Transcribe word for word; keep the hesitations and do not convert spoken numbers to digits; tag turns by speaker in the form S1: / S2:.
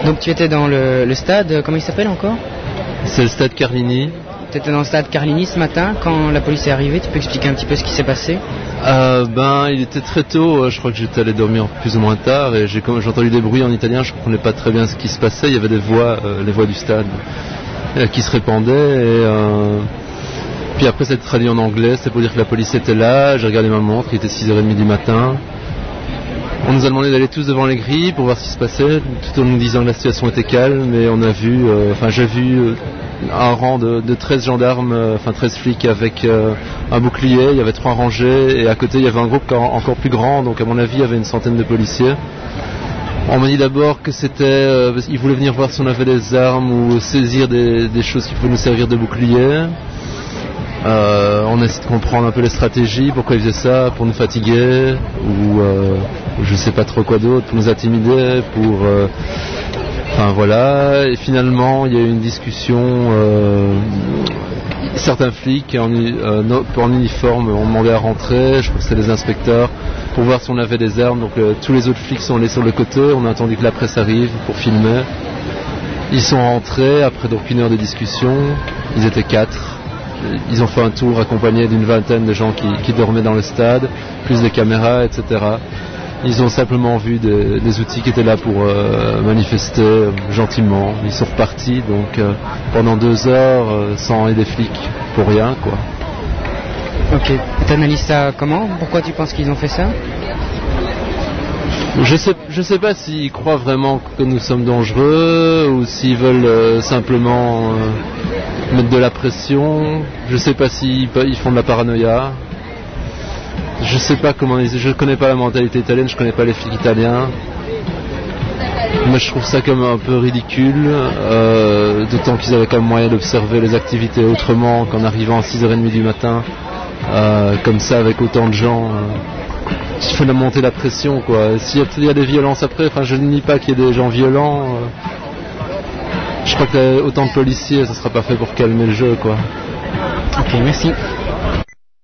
S1: Donc tu étais dans le, le stade, comment il s'appelle encore ?
S2: C'est le stade Carlini.
S1: Tu étais dans le stade Carlini ce matin, quand la police est arrivée, tu peux expliquer un petit peu ce qui s'est passé ?
S2: euh, Ben, il était très tôt, je crois que j'étais allé dormir plus ou moins tard, et j'ai, j'ai entendu des bruits en italien, je ne comprenais pas très bien ce qui se passait, il y avait des voix, euh, les voix du stade, euh, qui se répandaient, et... Euh... Puis après, c'est traduit en anglais, c'est pour dire que la police était là, j'ai regardé ma montre, il était six heures trente du matin. On nous a demandé d'aller tous devant les grilles pour voir ce qui se passait, tout en nous disant que la situation était calme, et on a vu, euh, enfin j'ai vu euh, un rang de, de treize gendarmes, euh, enfin treize flics avec euh, un bouclier, il y avait trois rangées, et à côté il y avait un groupe encore plus grand, donc à mon avis il y avait une centaine de policiers. On m'a dit d'abord que c'était, euh, ils voulaient venir voir si on avait des armes ou saisir des, des choses qui pouvaient nous servir de bouclier. Euh, on a essayé de comprendre un peu les stratégies, pourquoi ils faisaient ça, pour nous fatiguer, ou euh, je sais pas trop quoi d'autre, pour nous intimider, pour... Euh, enfin voilà, et finalement il y a eu une discussion, euh, certains flics en, euh, en uniforme ont demandé à rentrer, je crois que c'était les inspecteurs, pour voir si on avait des armes, donc euh, tous les autres flics sont allés sur le côté, on a attendu que la presse arrive pour filmer. Ils sont rentrés, après donc une heure de discussion, ils étaient quatre. Ils ont fait un tour accompagné d'une vingtaine de gens qui, qui dormaient dans le stade, plus des caméras, et cetera. Ils ont simplement vu des, des outils qui étaient là pour euh, manifester euh, gentiment. Ils sont repartis donc euh, pendant deux heures euh, sans aider des flics pour rien, quoi.
S1: Ok. Tu analyses ça comment ? Pourquoi tu penses qu'ils ont fait ça ?
S2: Je sais, je sais pas s'ils croient vraiment que nous sommes dangereux ou s'ils veulent euh, simplement euh, mettre de la pression. Je sais pas s'ils ils font de la paranoïa. Je sais pas comment ils, je connais pas la mentalité italienne, je connais pas les flics italiens. Mais je trouve ça comme un peu ridicule, euh, d'autant qu'ils avaient quand même moyen d'observer les activités autrement qu'en arrivant à six heures trente du matin, euh, comme ça avec autant de gens. Euh, Il faut monter la pression, quoi. S'il y a des violences après, enfin, je ne nie pas qu'il y ait des gens violents. Euh, je crois que autant de policiers, ça sera pas fait pour calmer le jeu, quoi.
S1: Ok, merci.